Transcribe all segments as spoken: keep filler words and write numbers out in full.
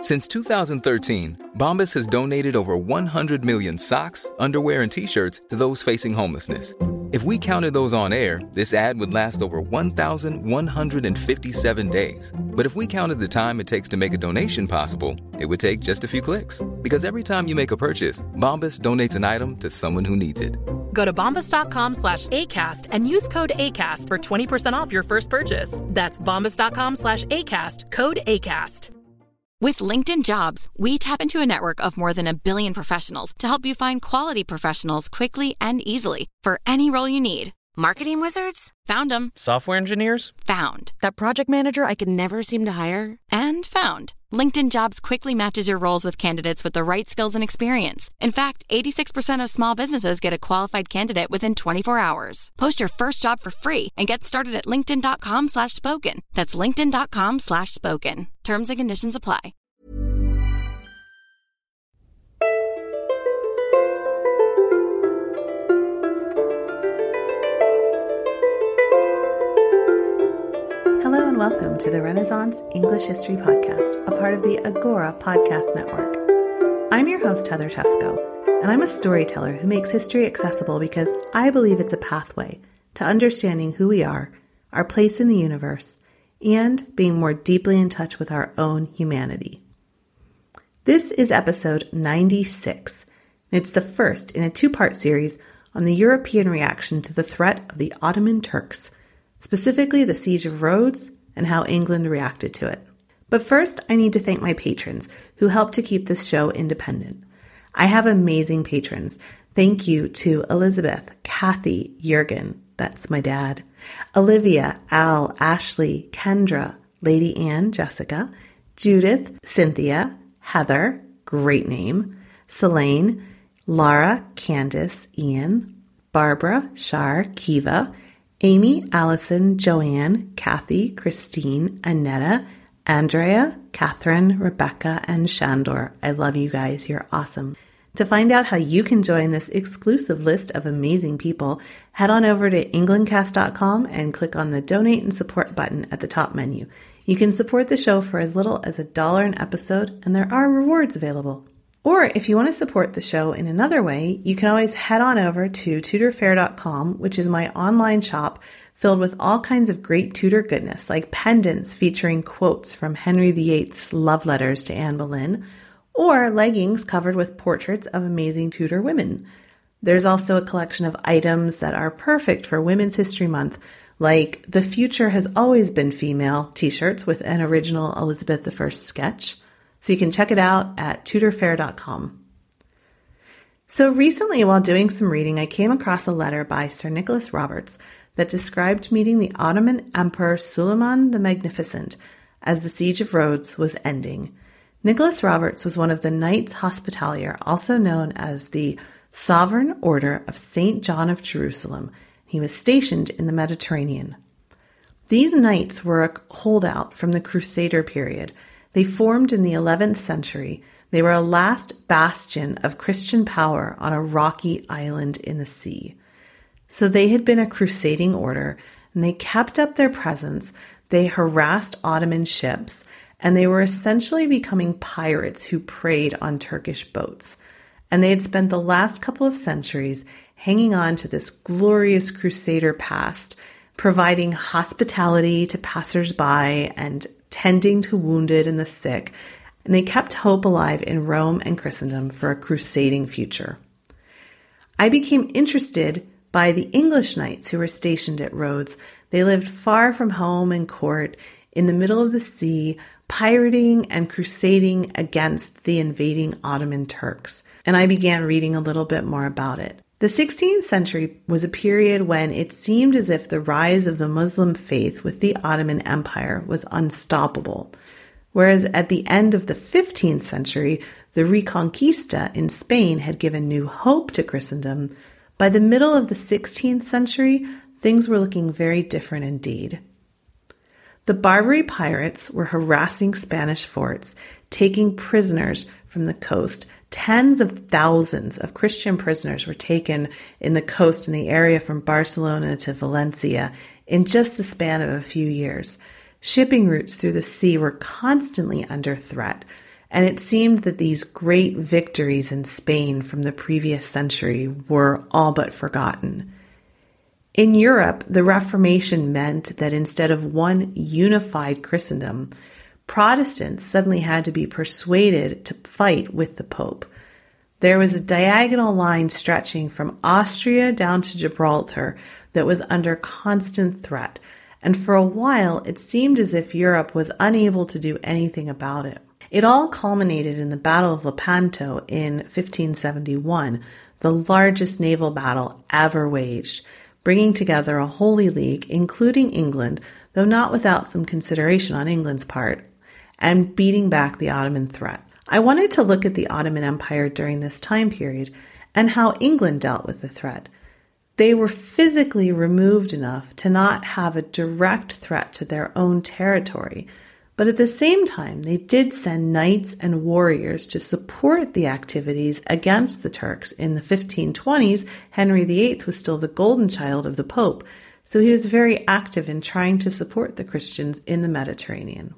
Since two thousand thirteen, Bombas has donated over one hundred million socks, underwear, and T-shirts to those facing homelessness. If we counted those on air, this ad would last over one thousand one hundred fifty-seven days. But if we counted the time it takes to make a donation possible, it would take just a few clicks. Because every time you make a purchase, Bombas donates an item to someone who needs it. Go to bombas.com slash ACAST and use code ACAST for twenty percent off your first purchase. That's bombas.com slash ACAST, code ACAST. With LinkedIn Jobs, we tap into a network of more than a billion professionals to help you find quality professionals quickly and easily for any role you need. Marketing wizards? Found them. Software engineers? Found. That project manager I could never seem to hire? And found. LinkedIn Jobs quickly matches your roles with candidates with the right skills and experience. In fact, eighty-six percent of small businesses get a qualified candidate within twenty-four hours. Post your first job for free and get started at linkedin.com slash spoken. That's linkedin.com slash spoken. Terms and conditions apply. Hello and welcome to the Renaissance English History Podcast, a part of the Agora Podcast Network. I'm your host, Heather Teysko, and I'm a storyteller who makes history accessible because I believe it's a pathway to understanding who we are, our place in the universe, and being more deeply in touch with our own humanity. This is episode ninety-six. It's the first in a two-part series on the European reaction to the threat of the Ottoman Turks, specifically the Siege of Rhodes and how England reacted to it. But first, I need to thank my patrons who help to keep this show independent. I have amazing patrons. Thank you to Elizabeth, Kathy, Jurgen, that's my dad, Olivia, Al, Ashley, Kendra, Lady Ann, Jessica, Judith, Cynthia, Heather, great name, Selene, Lara, Candace, Ian, Barbara, Shar, Kiva, Amy, Allison, Joanne, Kathy, Christine, Annetta, Andrea, Catherine, Rebecca, and Shandor. I love you guys. You're awesome. To find out how you can join this exclusive list of amazing people, head on over to england cast dot com and click on the Donate and Support button at the top menu. You can support the show for as little as a dollar an episode, and there are rewards available. Or if you want to support the show in another way, you can always head on over to tutor fair dot com, which is my online shop filled with all kinds of great Tudor goodness, like pendants featuring quotes from Henry the Eighth's love letters to Anne Boleyn, or leggings covered with portraits of amazing Tudor women. There's also a collection of items that are perfect for Women's History Month, like The Future Has Always Been Female t-shirts with an original Elizabeth the First sketch. So you can check it out at tutor fair dot com. So recently, while doing some reading, I came across a letter by Sir Nicholas Roberts that described meeting the Ottoman Emperor Suleiman the Magnificent as the Siege of Rhodes was ending. Nicholas Roberts was one of the Knights Hospitalier, also known as the Sovereign Order of Saint John of Jerusalem. He was stationed in the Mediterranean. These knights were a holdout from the Crusader period. They formed in the eleventh century. They were a last bastion of Christian power on a rocky island in the sea. So they had been a crusading order, and they kept up their presence. They harassed Ottoman ships, and they were essentially becoming pirates who preyed on Turkish boats. And they had spent the last couple of centuries hanging on to this glorious crusader past, providing hospitality to passersby and tending to wounded and the sick, and they kept hope alive in Rome and Christendom for a crusading future. I became interested by the English knights who were stationed at Rhodes. They lived far from home and court, in the middle of the sea, pirating and crusading against the invading Ottoman Turks, and I began reading a little bit more about it. The sixteenth century was a period when it seemed as if the rise of the Muslim faith with the Ottoman Empire was unstoppable, whereas at the end of the fifteenth century, the Reconquista in Spain had given new hope to Christendom. By the middle of the sixteenth century, things were looking very different indeed. The Barbary pirates were harassing Spanish forts, taking prisoners from the coast. Tens of thousands of Christian prisoners were taken in the coast in the area from Barcelona to Valencia in just the span of a few years. Shipping routes through the sea were constantly under threat, and it seemed that these great victories in Spain from the previous century were all but forgotten. In Europe, the Reformation meant that instead of one unified Christendom, Protestants suddenly had to be persuaded to fight with the Pope. There was a diagonal line stretching from Austria down to Gibraltar that was under constant threat, and for a while it seemed as if Europe was unable to do anything about it. It all culminated in the Battle of Lepanto in fifteen seventy-one, the largest naval battle ever waged, bringing together a Holy League, including England, though not without some consideration on England's part, and beating back the Ottoman threat. I wanted to look at the Ottoman Empire during this time period and how England dealt with the threat. They were physically removed enough to not have a direct threat to their own territory, but at the same time, they did send knights and warriors to support the activities against the Turks. In the fifteen twenties, Henry the Eighth was still the golden child of the Pope, so he was very active in trying to support the Christians in the Mediterranean.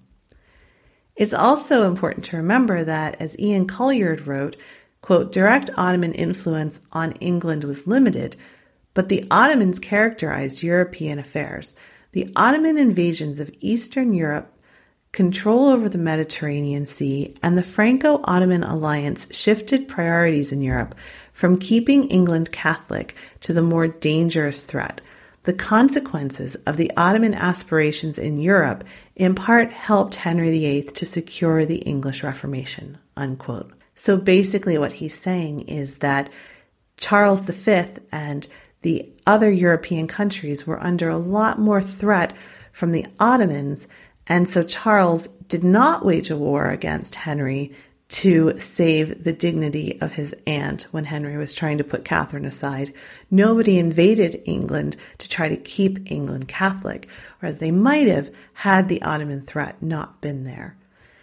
It's also important to remember that, as Ian Colliard wrote, quote, direct Ottoman influence on England was limited, but the Ottomans characterized European affairs. The Ottoman invasions of Eastern Europe, control over the Mediterranean Sea, and the Franco-Ottoman alliance shifted priorities in Europe from keeping England Catholic to the more dangerous threat. The consequences of the Ottoman aspirations in Europe in part helped Henry the Eighth to secure the English Reformation, unquote. So basically what he's saying is that Charles the Fifth and the other European countries were under a lot more threat from the Ottomans, and so Charles did not wage a war against Henry to save the dignity of his aunt when Henry was trying to put Catherine aside. Nobody invaded England to try to keep England Catholic, whereas they might have had the Ottoman threat not been there.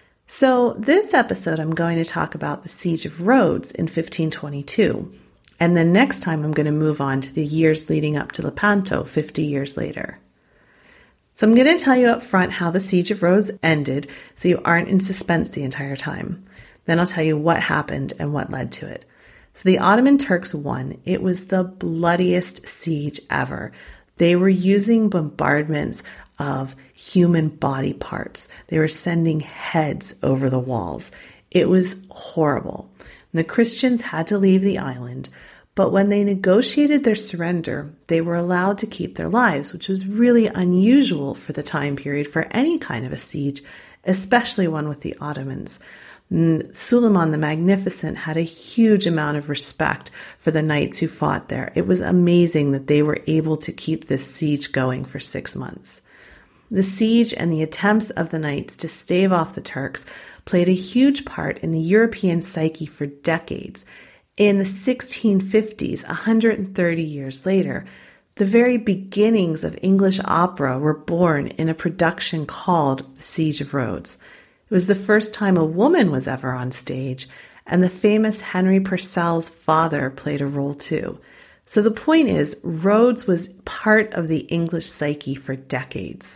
So this episode, I'm going to talk about the Siege of Rhodes in fifteen twenty-two. And then next time, I'm going to move on to the years leading up to Lepanto, fifty years later. So I'm going to tell you up front how the Siege of Rhodes ended so you aren't in suspense the entire time. Then I'll tell you what happened and what led to it. So the Ottoman Turks won. It was the bloodiest siege ever. They were using bombardments of human body parts. They were sending heads over the walls. It was horrible. The Christians had to leave the island, but when they negotiated their surrender, they were allowed to keep their lives, which was really unusual for the time period for any kind of a siege, especially one with the Ottomans. Suleiman the Magnificent had a huge amount of respect for the knights who fought there. It was amazing that they were able to keep this siege going for six months. The siege and the attempts of the knights to stave off the Turks played a huge part in the European psyche for decades. In the sixteen fifties, one hundred thirty years later, the very beginnings of English opera were born in a production called The Siege of Rhodes. It was the first time a woman was ever on stage, and the famous Henry Purcell's father played a role too. So the point is, Rhodes was part of the English psyche for decades.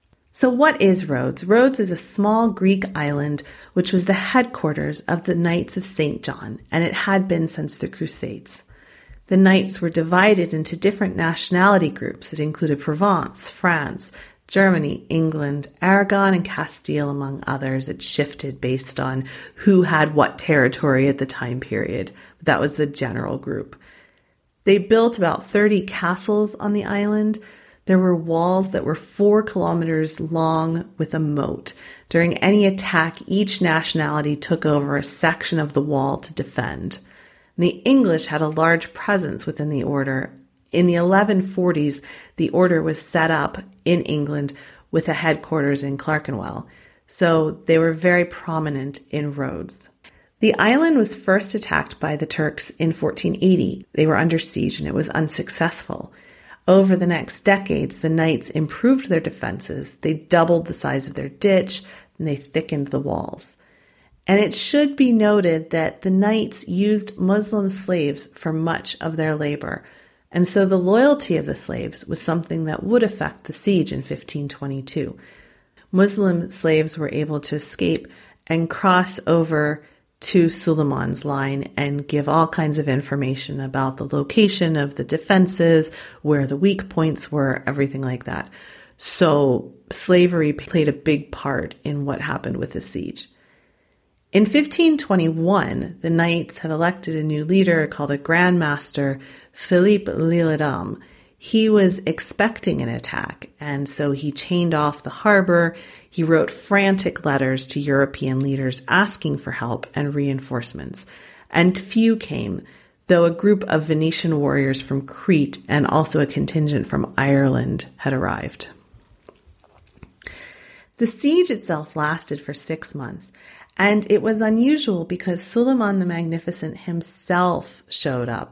So what is Rhodes? Rhodes is a small Greek island which was the headquarters of the Knights of Saint John, and it had been since the Crusades. The knights were divided into different nationality groups that included Provence, France, Germany, England, Aragon, and Castile, among others. It shifted based on who had what territory at the time period. That was the general group. They built about thirty castles on the island. There were walls that were four kilometers long with a moat. During any attack, each nationality took over a section of the wall to defend. The English had a large presence within the order. In the eleven forties, the order was set up in England with a headquarters in Clerkenwell, so they were very prominent in Rhodes. The island was first attacked by the Turks in fourteen eighty. They were under siege and it was unsuccessful. Over the next decades, the knights improved their defenses. They doubled the size of their ditch and they thickened the walls. And it should be noted that the knights used Muslim slaves for much of their labor. And so the loyalty of the slaves was something that would affect the siege in fifteen twenty-two. Muslim slaves were able to escape and cross over to Suleiman's line and give all kinds of information about the location of the defenses, where the weak points were, everything like that. So slavery played a big part in what happened with the siege. In fifteen twenty-one, the knights had elected a new leader called a Grand Master, Philippe l'Isle-Adam. He was expecting an attack, and so he chained off the harbor. He wrote frantic letters to European leaders asking for help and reinforcements, and few came, though a group of Venetian warriors from Crete and also a contingent from Ireland had arrived. The siege itself lasted for six months, and it was unusual because Suleiman the Magnificent himself showed up.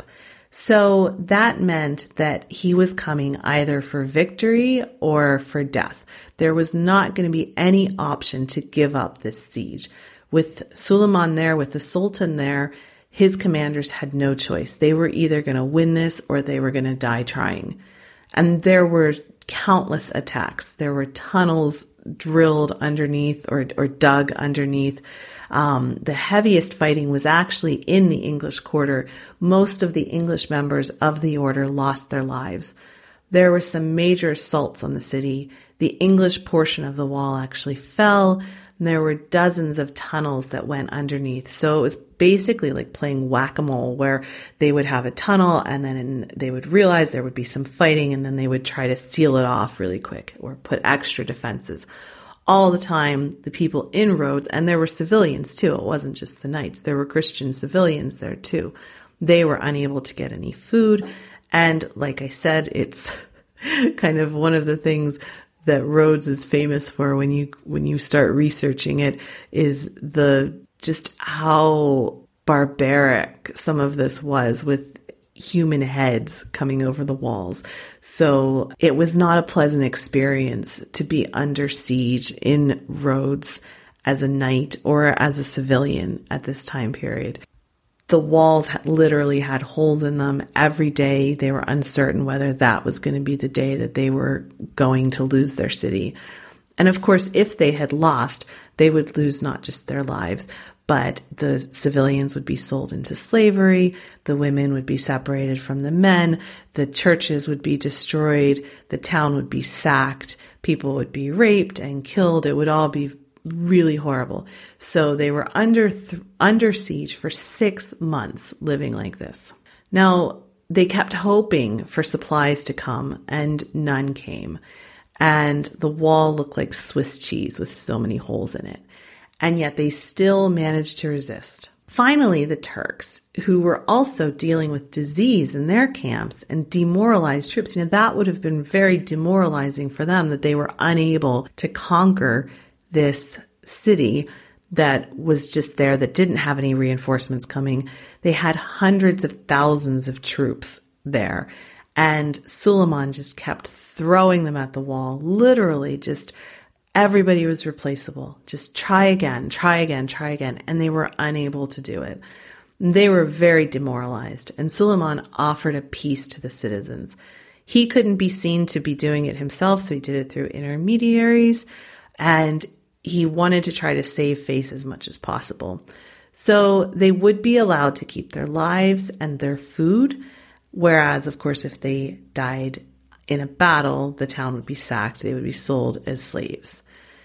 So that meant that he was coming either for victory or for death. There was not going to be any option to give up this siege. With Suleiman there, with the Sultan there, his commanders had no choice. They were either going to win this or they were going to die trying. And there were countless attacks. There were tunnels drilled underneath or, or dug underneath. Um, the heaviest fighting was actually in the English quarter. Most of the English members of the order lost their lives. There were some major assaults on the city. The English portion of the wall actually fell. And there were dozens of tunnels that went underneath. So it was basically like playing whack-a-mole, where they would have a tunnel and then they would realize there would be some fighting, and then they would try to seal it off really quick or put extra defenses. All the time, the people in Rhodes, and there were civilians too, it wasn't just the knights, there were Christian civilians there too. They were unable to get any food. And like I said, it's kind of one of the things that Rhodes is famous for when you when you start researching it, is the just how barbaric some of this was, with human heads coming over the walls. So it was not a pleasant experience to be under siege in Rhodes as a knight or as a civilian at this time period. The walls literally had holes in them every day. They were uncertain whether that was going to be the day that they were going to lose their city. And of course, if they had lost, they would lose not just their lives, but the civilians would be sold into slavery, the women would be separated from the men, the churches would be destroyed, the town would be sacked, people would be raped and killed. It would all be really horrible. So they were under th- under siege for six months, living like this. Now, they kept hoping for supplies to come, and none came. And the wall looked like Swiss cheese with so many holes in it. And yet they still managed to resist. Finally, the Turks, who were also dealing with disease in their camps and demoralized troops, you know, that would have been very demoralizing for them, that they were unable to conquer this city that was just there, that didn't have any reinforcements coming. They had hundreds of thousands of troops there. And Suleiman just kept throwing them at the wall, literally just everybody was replaceable. Just try again, try again, try again. And they were unable to do it. They were very demoralized. And Suleiman offered a peace to the citizens. He couldn't be seen to be doing it himself, so he did it through intermediaries. And he wanted to try to save face as much as possible. So they would be allowed to keep their lives and their food. Whereas, of course, if they died in a battle, the town would be sacked. They would be sold as slaves.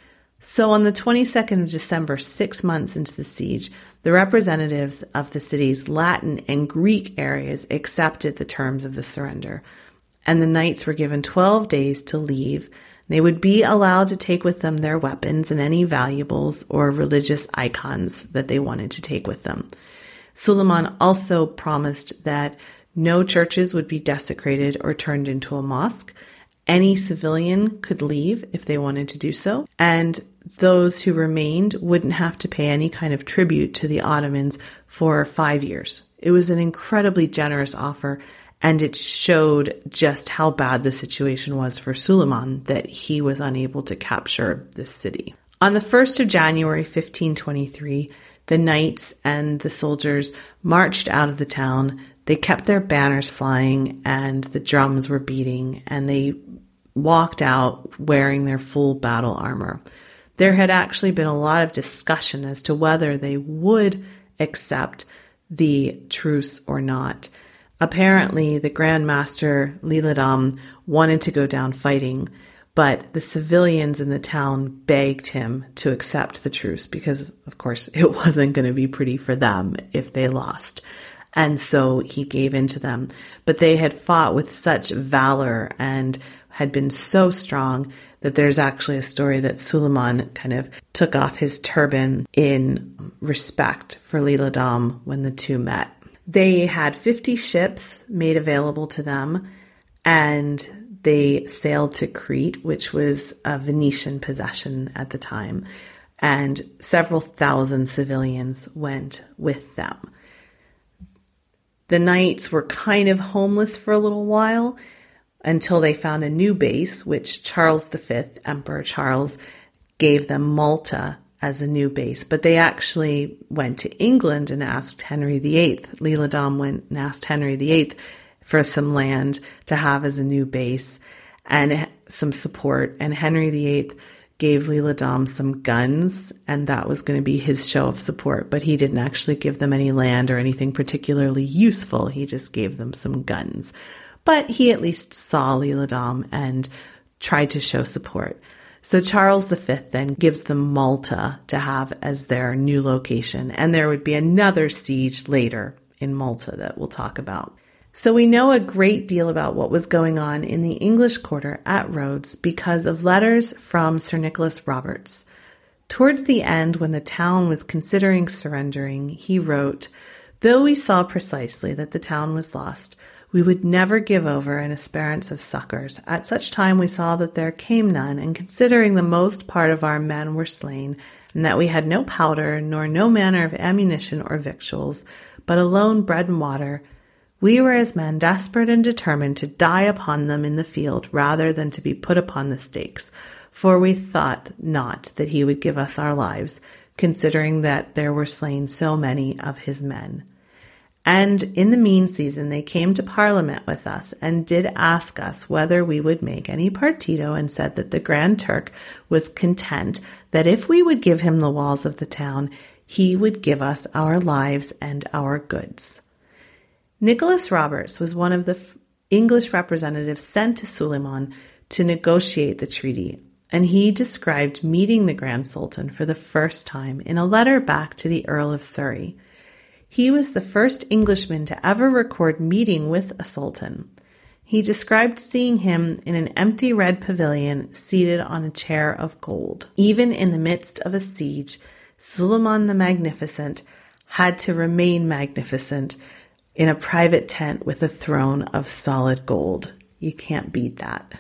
So on the twenty-second of December, six months into the siege, the representatives of the city's Latin and Greek areas accepted the terms of the surrender, and the knights were given twelve days to leave. They would be allowed to take with them their weapons and any valuables or religious icons that they wanted to take with them. Suleiman also promised that no churches would be desecrated or turned into a mosque. Any civilian could leave if they wanted to do so, and those who remained wouldn't have to pay any kind of tribute to the Ottomans for five years. It was an incredibly generous offer, and it showed just how bad the situation was for Suleiman, that he was unable to capture this city. On the first of January, fifteen twenty-three, the knights and the soldiers marched out of the town. They kept their banners flying and the drums were beating, and they walked out wearing their full battle armor. there had actually been a lot of discussion as to whether they would accept the truce or not. Apparently, the Grand Master Leledam wanted to go down fighting, but the civilians in the town begged him to accept the truce because, of course, it wasn't going to be pretty for them if they lost. And so he gave in to them. But they had fought with such valor and had been so strong that there's actually a story that Suleiman kind of took off his turban in respect for Leledam when the two met. They had fifty ships made available to them, and they sailed to Crete, which was a Venetian possession at the time, and several thousand civilians went with them. The knights were kind of homeless for a little while until they found a new base, which Charles the Fifth, Emperor Charles, gave them Malta as a new base. But they actually went to England and asked Henry the Eighth. Leledam went and asked Henry the Eighth for some land to have as a new base and some support. And Henry the Eighth gave Leledam some guns, and that was going to be his show of support. But he didn't actually give them any land or anything particularly useful. He just gave them some guns. But he at least saw Leledam and tried to show support. So Charles the Fifth then gives them Malta to have as their new location. And there would be another siege later in Malta that we'll talk about. So we know a great deal about what was going on in the English quarter at Rhodes because of letters from Sir Nicholas Roberts. Towards the end, when the town was considering surrendering, he wrote, "Though we saw precisely that the town was lost, we would never give over in assurance of succors. At such time we saw that there came none, and considering the most part of our men were slain, and that we had no powder, nor no manner of ammunition or victuals, but alone bread and water, we were as men desperate and determined to die upon them in the field rather than to be put upon the stakes. For we thought not that he would give us our lives, considering that there were slain so many of his men. And in the mean season they came to Parliament with us and did ask us whether we would make any partido, and said that the Grand Turk was content that if we would give him the walls of the town, he would give us our lives and our goods." Nicholas Roberts was one of the English representatives sent to Suleiman to negotiate the treaty, and he described meeting the Grand Sultan for the first time in a letter back to the Earl of Surrey. He was the first Englishman to ever record meeting with a sultan. He described seeing him in an empty red pavilion seated on a chair of gold. Even in the midst of a siege, Suleiman the Magnificent had to remain magnificent in a private tent with a throne of solid gold. You can't beat that.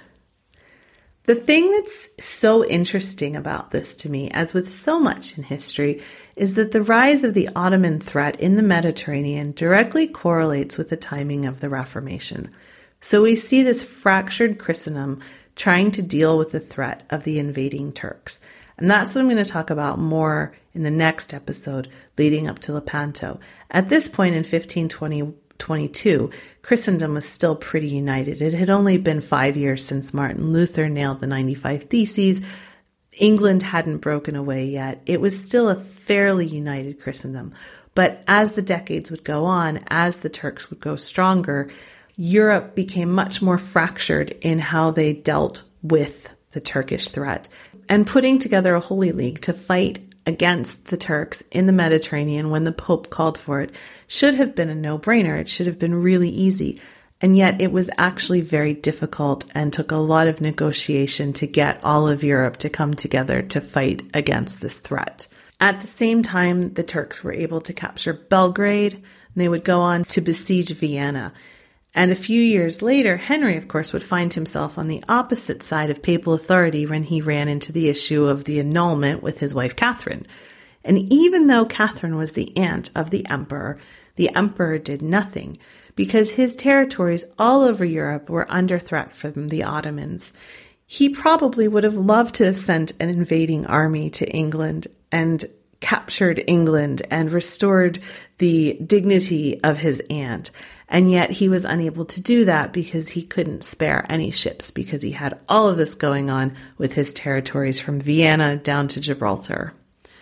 The thing that's so interesting about this to me, as with so much in history, is that the rise of the Ottoman threat in the Mediterranean directly correlates with the timing of the Reformation. So we see this fractured Christendom trying to deal with the threat of the invading Turks. And that's what I'm going to talk about more in the next episode leading up to Lepanto. At this point in fifteen twenty-two, Christendom was still pretty united. It had only been five years since Martin Luther nailed the ninety-five Theses. England hadn't broken away yet. It was still a fairly united Christendom. But as the decades would go on, as the Turks would go stronger, Europe became much more fractured in how they dealt with the Turkish threat. And putting together a Holy League to fight against the Turks in the Mediterranean when the Pope called for it should have been a no-brainer. It should have been really easy. And yet it was actually very difficult and took a lot of negotiation to get all of Europe to come together to fight against this threat. At the same time, the Turks were able to capture Belgrade, and they would go on to besiege Vienna. And a few years later, Henry, of course, would find himself on the opposite side of papal authority when he ran into the issue of the annulment with his wife Catherine. And even though Catherine was the aunt of the emperor, the emperor did nothing, because his territories all over Europe were under threat from the Ottomans. He probably would have loved to have sent an invading army to England and captured England and restored the dignity of his aunt. And yet he was unable to do that because he couldn't spare any ships, because he had all of this going on with his territories from Vienna down to Gibraltar.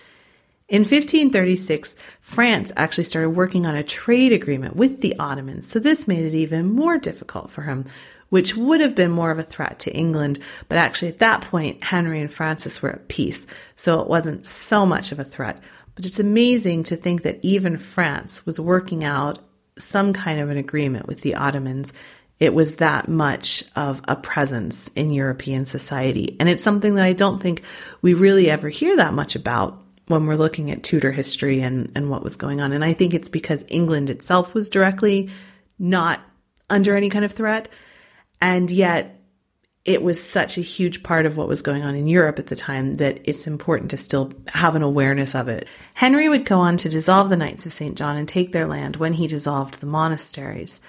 In fifteen thirty-six, France actually started working on a trade agreement with the Ottomans, so this made it even more difficult for him, which would have been more of a threat to England. But actually at that point, Henry and Francis were at peace, so it wasn't so much of a threat. But it's amazing to think that even France was working out some kind of an agreement with the Ottomans. It was that much of a presence in European society. And it's something that I don't think we really ever hear that much about when we're looking at Tudor history and, and what was going on. And I think it's because England itself was directly not under any kind of threat. And yet it was such a huge part of what was going on in Europe at the time that it's important to still have an awareness of it. Henry would go on to dissolve the Knights of Saint John and take their land when he dissolved the monasteries.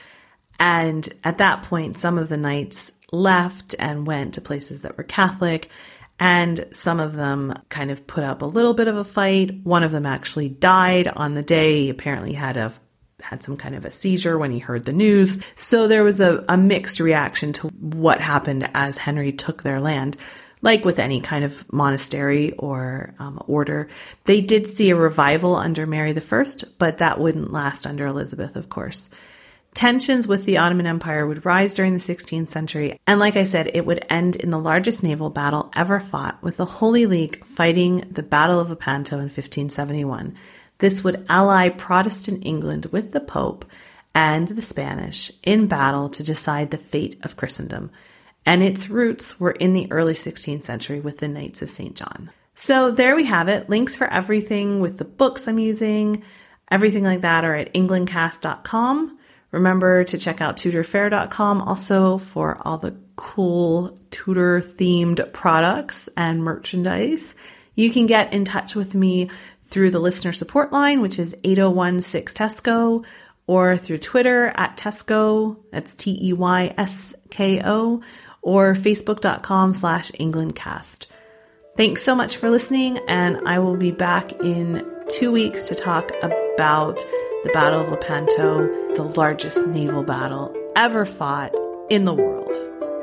And at that point, some of the knights left and went to places that were Catholic, and some of them kind of put up a little bit of a fight. One of them actually died on the day. He apparently had a had some kind of a seizure when he heard the news. So there was a, a mixed reaction to what happened as Henry took their land. Like with any kind of monastery or um, order, they did see a revival under Mary the First, but that wouldn't last under Elizabeth, of course. Tensions with the Ottoman Empire would rise during the sixteenth century, and like I said, it would end in the largest naval battle ever fought, with the Holy League fighting the Battle of Lepanto in fifteen seventy-one. This would ally Protestant England with the Pope and the Spanish in battle to decide the fate of Christendom, and its roots were in the early sixteenth century with the Knights of Saint John. So there we have it. Links for everything with the books I'm using, everything like that are at england cast dot com. Remember to check out tudor fair dot com also for all the cool Tudor-themed products and merchandise. You can get in touch with me through the listener support line, which is eight oh one six Tesco, or through Twitter at Tesco, that's T E Y S K O, or facebook.com slash EnglandCast. Thanks so much for listening, and I will be back in two weeks to talk about the Battle of Lepanto, the largest naval battle ever fought in the world.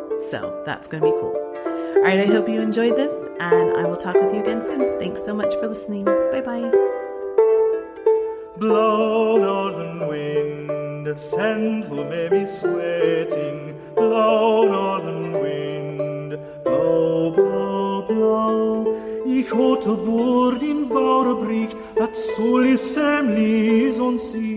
So that's going to be cool. All right, I hope you enjoyed this, and I will talk with you again soon. Thanks so much for listening. Bye-bye. Blow, northern wind, send who may be sweating. Blow, northern wind, blow, blow, blow. Ich hatte Bord in Bauerbrick, dat soll is semlis on sea.